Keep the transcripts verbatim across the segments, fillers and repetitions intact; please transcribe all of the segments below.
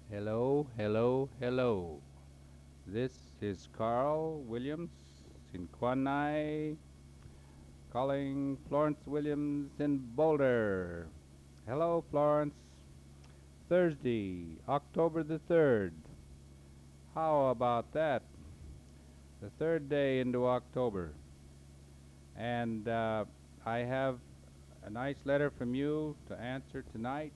Hello, hello, hello. This is Carl Williams in Quanai, calling Florence Williams in Boulder. Hello, Florence. Thursday, October the third. How about that? The third day into October. And uh, I have a nice letter from you to answer tonight.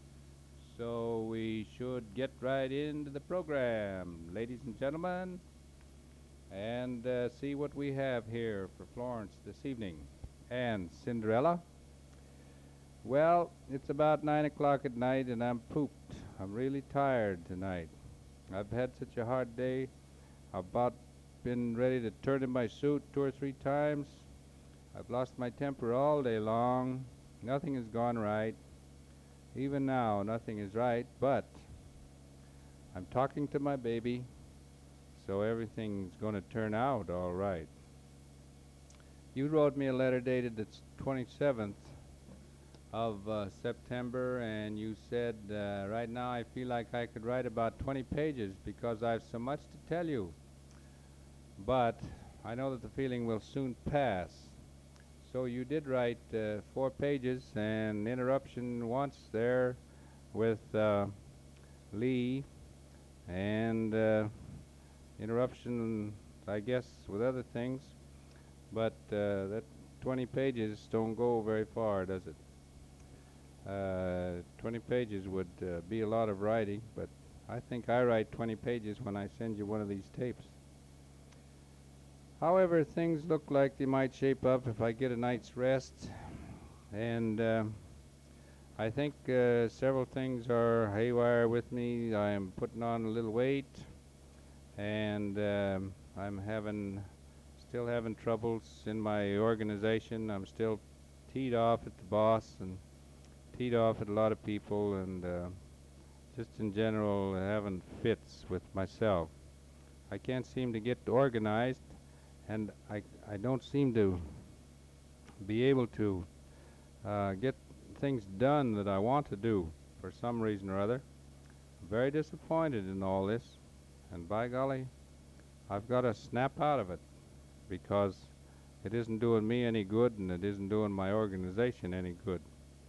So we should get right into the program, ladies and gentlemen, and uh, see what we have here for Florence this evening. And Cinderella? Well, it's about nine o'clock at night and I'm pooped. I'm really tired tonight. I've had such a hard day. I've about been ready to turn in my suit two or three times. I've lost my temper all day long. Nothing has gone right. Even now, nothing is right, but I'm talking to my baby, so everything's going to turn out all right. You wrote me a letter dated the twenty-seventh of uh, September, and you said, uh, right now I feel like I could write about twenty pages because I have so much to tell you. But I know that the feeling will soon pass. So you did write uh, four pages, and interruption once there with uh, Lee, and uh, interruption, I guess, with other things. But uh, that twenty pages don't go very far, does it? Uh, twenty pages would uh, be a lot of writing, but I think I write twenty pages when I send you one of these tapes. However, things look like they might shape up if I get a night's rest, and uh, I think uh, several things are haywire with me. I am putting on a little weight, and um, I'm having, still having troubles in my organization. I'm still teed off at the boss and teed off at a lot of people, and uh, just in general having fits with myself. I can't seem to get organized, and I, I don't seem to be able to uh, get things done that I want to do for some reason or other. I'm very disappointed in all this, and by golly, I've got to snap out of it because it isn't doing me any good and it isn't doing my organization any good.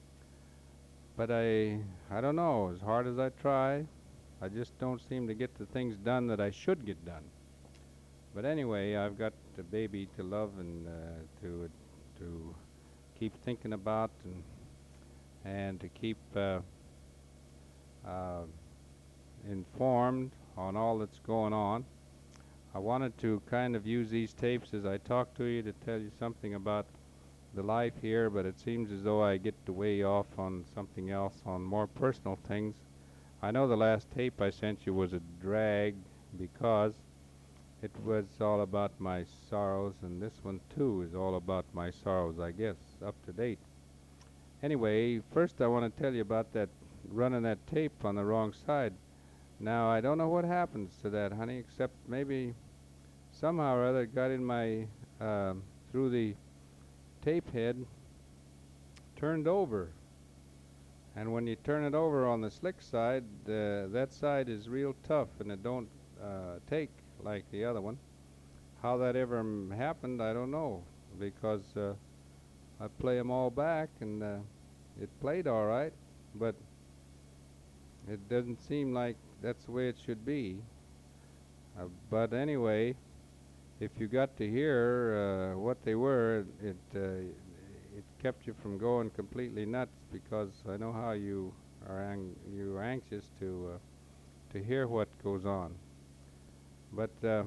But I, I don't know, as hard as I try, I just don't seem to get the things done that I should get done. But anyway, I've got the baby to love and uh, to to keep thinking about, and and to keep uh, uh, informed on all that's going on. I wanted to kind of use these tapes as I talk to you to tell you something about the life here, but it seems as though I get way off on something else, on more personal things. I know the last tape I sent you was a drag because it was all about my sorrows, and this one too is all about my sorrows, I guess, up to date. Anyway, first I want to tell you about that running that tape on the wrong side. Now, I don't know what happens to that, honey, except maybe somehow or other it got in my, uh, through the tape head, turned over. And when you turn it over on the slick side, uh, that side is real tough and it don't uh, take like the other one. How that ever m- happened, I don't know, because uh, I play them all back and uh, it played all right, but it doesn't seem like that's the way it should be. Uh, but anyway, if you got to hear uh, what they were, it uh, it kept you from going completely nuts, because I know how you are ang- you are anxious to uh, to hear what goes on. But uh,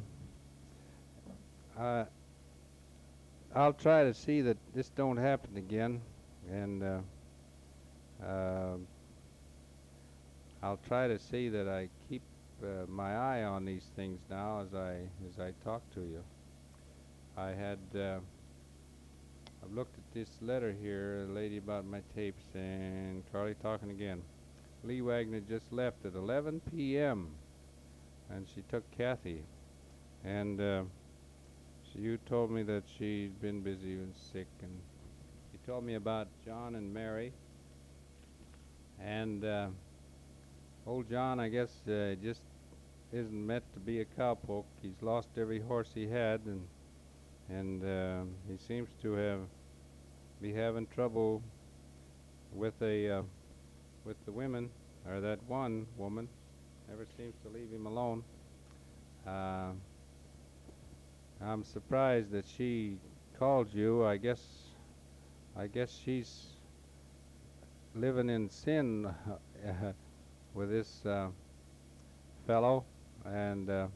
I I'll try to see that this don't happen again, and uh, uh, I'll try to see that I keep uh, my eye on these things now as I as I talk to you. I had uh, I've looked at this letter here, a lady about my tapes, and Carly talking again. Lee Wagner just left at eleven p m and she took Kathy, and uh, she, you told me that she'd been busy and sick, and she told me about John and Mary, and uh, Old John, I guess, uh, just isn't meant to be a cowpoke. He's lost every horse he had, and and uh, he seems to have be having trouble with a uh, with the women, or that one woman never seems to leave him alone. Uh, I'm surprised that she called you. I guess I guess she's living in sin uh, with this uh, fellow, and uh,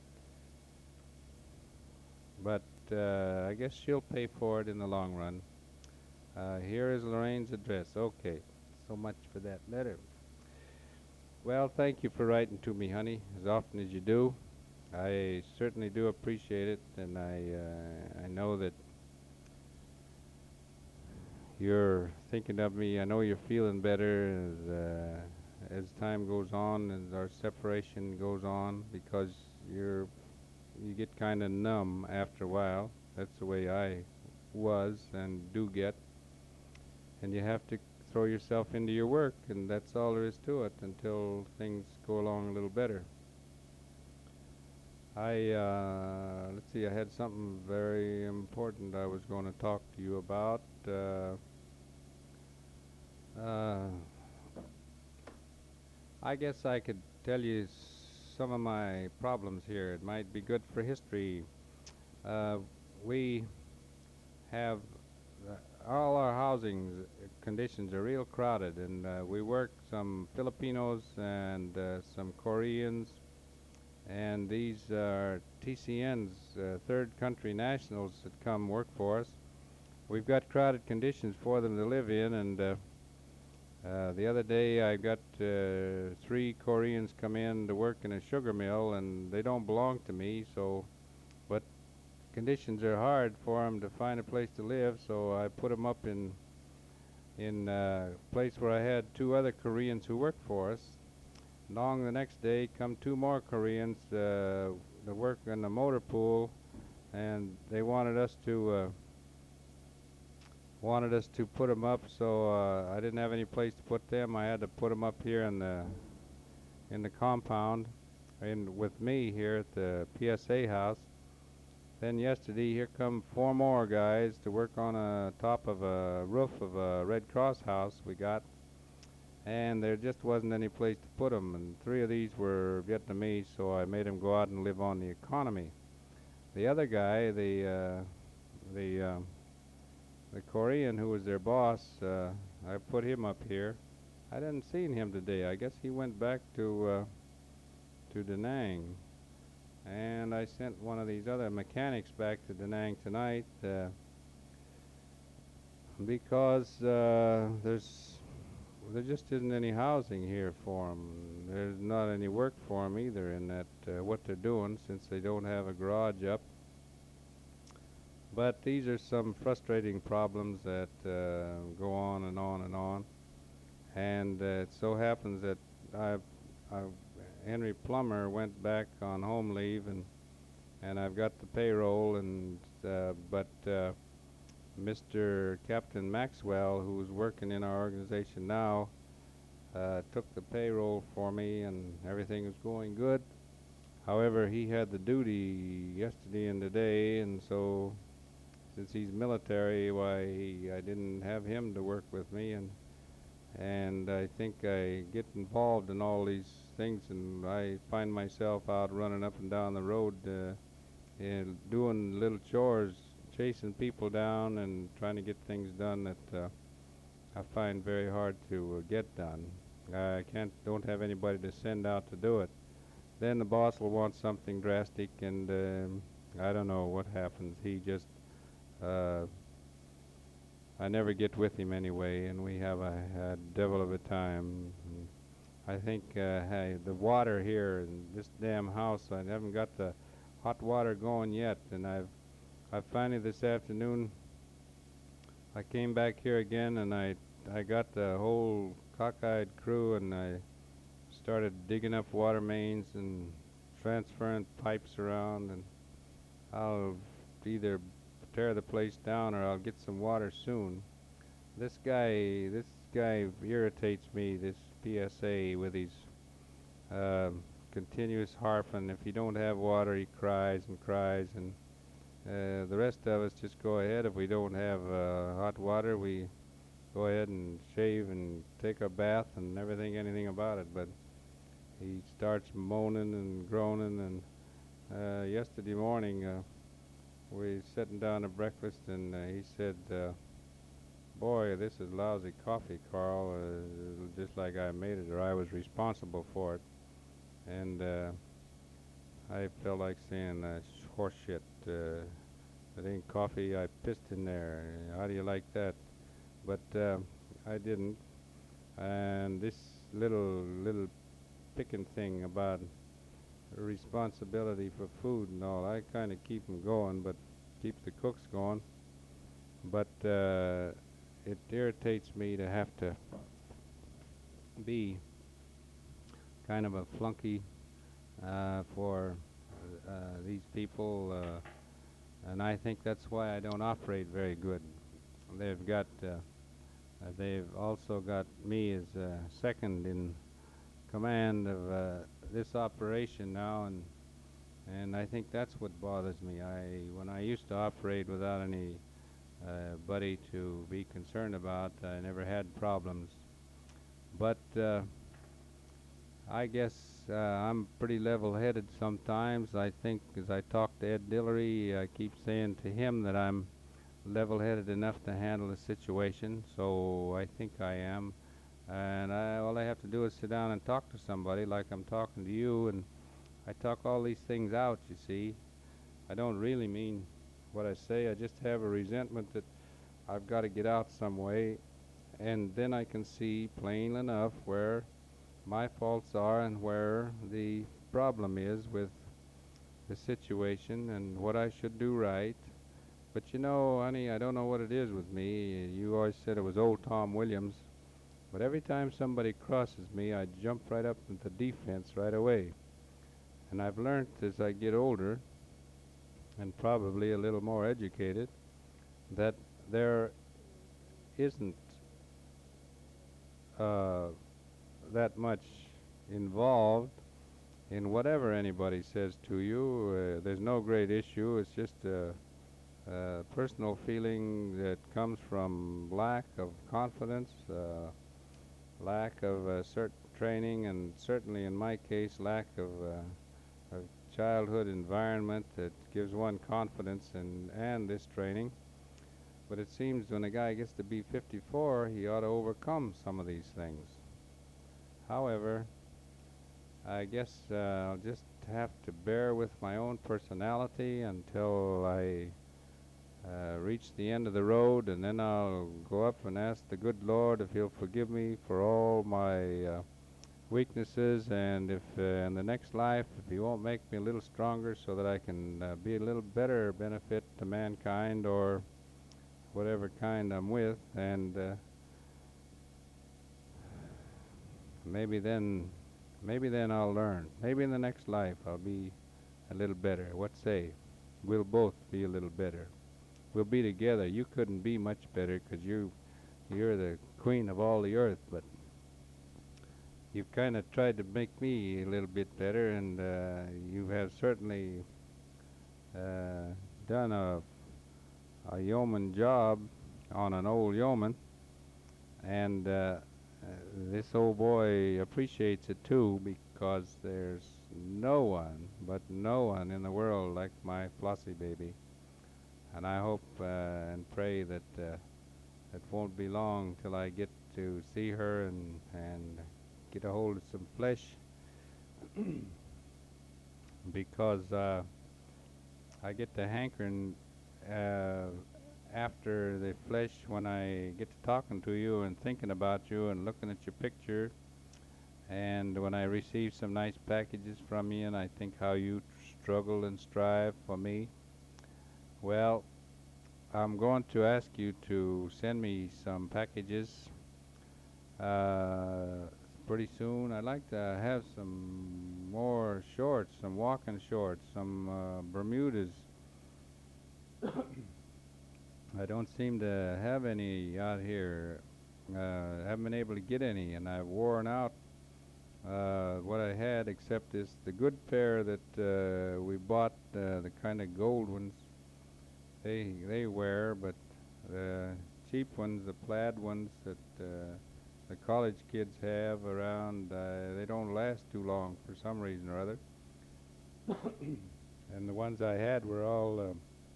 but uh, I guess she'll pay for it in the long run. Uh, here is Lorraine's address. Okay, so much for that letter. Well, thank you for writing to me, honey, as often as you do. I certainly do appreciate it, and I uh, I know that you're thinking of me. I know you're feeling better as uh, as time goes on, as our separation goes on, because you're you get kind of numb after a while. That's the way I was and do get, and you have to throw yourself into your work, and that's all there is to it until things go along a little better. I, uh, let's see, I had something very important I was going to talk to you about. Uh, uh, I guess I could tell you some of my problems here. It might be good for history. Uh, we have uh, all our housing conditions are real crowded, and uh, we work some Filipinos and uh, some Koreans, and these are T C Ns, uh, third country nationals that come work for us. We've got crowded conditions for them to live in, and uh, uh, the other day I got uh, three Koreans come in to work in a sugar mill, and they don't belong to me, so but conditions are hard for them to find a place to live, so I put them up in in a place where I had two other Koreans who worked for us. Along the next day come two more Koreans uh, to work in the motor pool, and they wanted us to uh, wanted us to put them up, so uh, I didn't have any place to put them. I had to put them up here in the in the compound, in with me here at the P S A house. Then yesterday, here come four more guys to work on a top of a roof of a Red Cross house we got, and there just wasn't any place to put them. And three of these were Vietnamese, so I made them go out and live on the economy. The other guy, the uh, the uh, the Korean who was their boss, uh, I put him up here. I didn't see him today. I guess he went back to uh, to Da Nang. And I sent one of these other mechanics back to Da Nang tonight uh, because uh, there's there just isn't any housing here for them. There's not any work for them either in that uh, what they're doing, since they don't have a garage up. But these are some frustrating problems that uh, go on and on and on. And uh, it so happens that I've, I've Henry Plummer went back on home leave, and and I've got the payroll, and uh, but uh, Mister Captain Maxwell, who's working in our organization now, uh, took the payroll for me, and everything was going good. However, he had the duty yesterday and today, and so since he's military, why he, I didn't have him to work with me, and and I think I get involved in all these things, and I find myself out running up and down the road uh, and doing little chores, chasing people down and trying to get things done that uh, I find very hard to uh, get done. I can't, don't have anybody to send out to do it. Then the boss will want something drastic, and um, I don't know what happens. He just uh, I never get with him anyway, and we have a, a devil of a time. And I think uh, hey, the water here in this damn house, I haven't got the hot water going yet, and I've I finally this afternoon I came back here again, and I I got the whole cockeyed crew, and I started digging up water mains and transferring pipes around, and I'll either tear the place down or I'll get some water soon. This guy, this guy irritates me, this P S A, with his uh, continuous harping. If you don't have water, he cries and cries, and uh, the rest of us just go ahead. If we don't have uh, hot water, we go ahead and shave and take a bath and never think anything about it. But he starts moaning and groaning, and uh, yesterday morning uh, we sitting down to breakfast, and uh, he said, uh, boy, this is lousy coffee, Carl, uh, just like I made it, or I was responsible for it. And uh, I felt like saying, uh, horse shit, uh, it ain't coffee, I pissed in there. How do you like that? But uh, I didn't. And this little, little picking thing about responsibility for food and all, I kind of keep 'em going, but keep the cooks going. But uh, it irritates me to have to be kind of a flunky uh, for uh, these people, uh, and I think that's why I don't operate very good. They've got, uh, uh, they've also got me as uh, second in command of uh, this operation now, and and I think that's what bothers me. I when I used to operate without any uh, buddy to be concerned about, I never had problems. But uh, I guess uh, I'm pretty level-headed sometimes. I think as I talk to Ed Dillery, I keep saying to him that I'm level-headed enough to handle the situation, so I think I am. And I, all I have to do is sit down and talk to somebody like I'm talking to you, and I talk all these things out, you see. I don't really mean what I say. I just have a resentment that I've got to get out some way, and then I can see plain enough where my faults are and where the problem is with the situation and what I should do right. But you know, honey, I don't know what it is with me. You always said it was old Tom Williams, but every time somebody crosses me, I jump right up into defense right away. And I've learned as I get older, and probably a little more educated, that there isn't uh, that much involved in whatever anybody says to you. Uh, there's no great issue. It's just a, a personal feeling that comes from lack of confidence, uh, lack of uh, certain training, and certainly in my case, lack of uh, of childhood environment that gives one confidence and and this training. But it seems when a guy gets to be fifty-four, he ought to overcome some of these things. However, I guess uh, I'll just have to bear with my own personality until I uh, reach the end of the road, and then I'll go up and ask the good Lord if He'll forgive me for all my uh, weaknesses, and if uh, in the next life, if He won't make me a little stronger so that I can uh, be a little better benefit to mankind or whatever kind I'm with, and uh, maybe then, maybe then I'll learn. Maybe in the next life I'll be a little better. What say? We'll both be a little better. We'll be together. You couldn't be much better because you, you're the queen of all the earth, but you've kind of tried to make me a little bit better, and uh, you have certainly uh, done a, a yeoman job on an old yeoman, and uh, uh, this old boy appreciates it too, because there's no one, but no one in the world like my Flossie baby. And I hope uh, and pray that uh, it won't be long till I get to see her and, and get a hold of some flesh, because uh, I get to hankering uh, after the flesh when I get to talking to you and thinking about you and looking at your picture, and when I receive some nice packages from you and I think how you struggle and strive for me. Well, I'm going to ask you to send me some packages uh, pretty soon. I'd like to have some more shorts, some walking shorts, some uh, Bermudas. I don't seem to have any out here. Uh, haven't been able to get any, and I've worn out uh, what I I had, except this the good pair that uh, we bought, uh, the kind of gold ones. They they wear, but the cheap ones, the plaid ones that uh, the college kids have around, uh, they don't last too long for some reason or other. And the ones I had were all uh,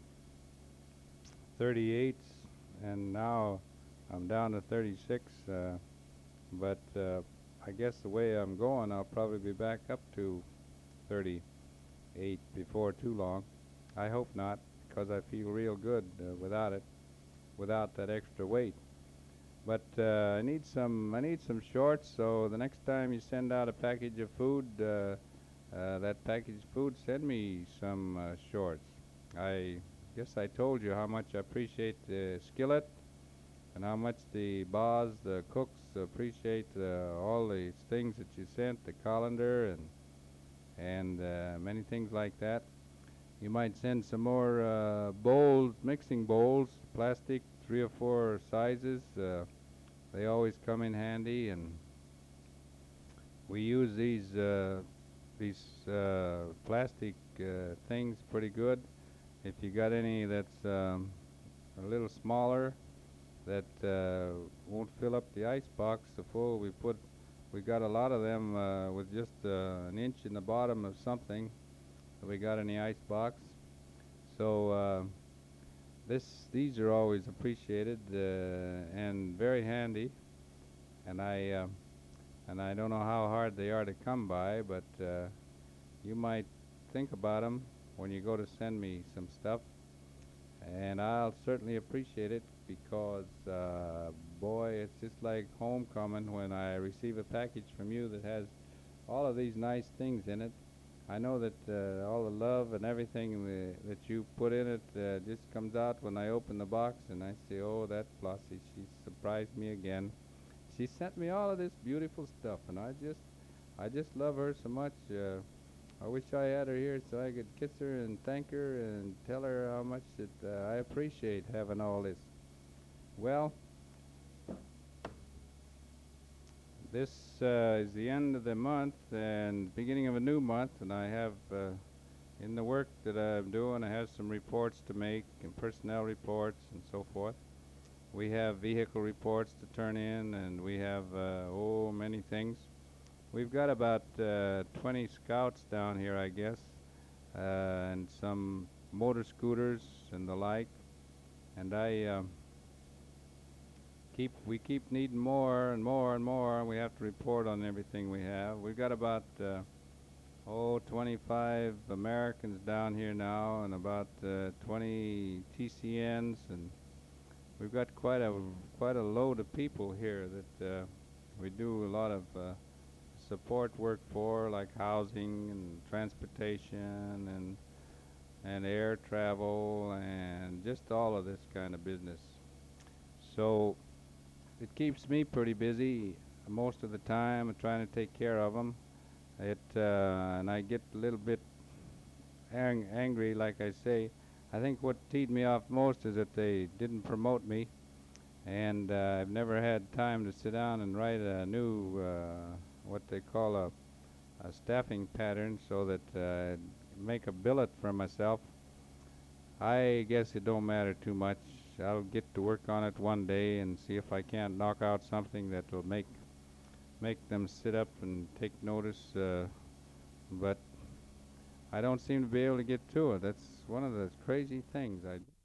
thirty-eights, and now I'm down to thirty-six. Uh, but uh, I guess the way I'm going, I'll probably be back up to thirty-eight before too long. I hope not, because I feel real good uh, without it, without that extra weight. But uh, I need some. I need some shorts. So the next time you send out a package of food, uh, uh, that packaged food, send me some uh, shorts. I guess I told you how much I appreciate the skillet, and how much the boss, the cooks, appreciate uh, all the things that you sent, the colander and and uh, many things like that. You might send some more uh, bowls, mixing bowls, plastic, three or four sizes. Uh, they always come in handy, and we use these uh, these uh, plastic uh, things pretty good. If you got any that's um, a little smaller, that uh, won't fill up the ice box so full, we put we got a lot of them uh, with just uh, an inch in the bottom of something that we got in the ice box. So uh, this these are always appreciated uh, and very handy, and I uh, and I don't know how hard they are to come by, but uh, you might think about them when you go to send me some stuff, and I'll certainly appreciate it, because uh, boy, it's just like homecoming when I receive a package from you that has all of these nice things in it. I know that uh, all the love and everything uh, that you put in it uh, just comes out when I open the box, and I say, oh, that Flossie, she surprised me again. She sent me all of this beautiful stuff, and I just, I just love her so much. Uh, I wish I had her here so I could kiss her and thank her and tell her how much that uh, I appreciate having all this. Well, this uh, is the end of the month and beginning of a new month, and I have uh, in the work that I'm doing, I have some reports to make, and personnel reports and so forth. We have vehicle reports to turn in, and we have uh, oh many things. We've got about uh, twenty scouts down here, I guess, uh, and some motor scooters and the like. And I uh, keep we keep needing more and more and more. And we have to report on everything we have. We've got about uh, oh twenty-five Americans down here now, and about uh, twenty T C Ns, and we've got quite a quite a load of people here that uh, we do a lot of uh, support work for, like housing and transportation and and air travel and just all of this kind of business. So it keeps me pretty busy most of the time, trying to take care of them. It uh, and I get a little bit ang- angry, like I say. I think what teed me off most is that they didn't promote me, and uh, I've never had time to sit down and write a new uh, what they call a, a staffing pattern, so that uh, I'd make a billet for myself. I guess it don't matter too much. I'll get to work on it one day and see if I can't knock out something that will make make them sit up and take notice. Uh, but I don't seem to be able to get to it. That's one of the crazy things. I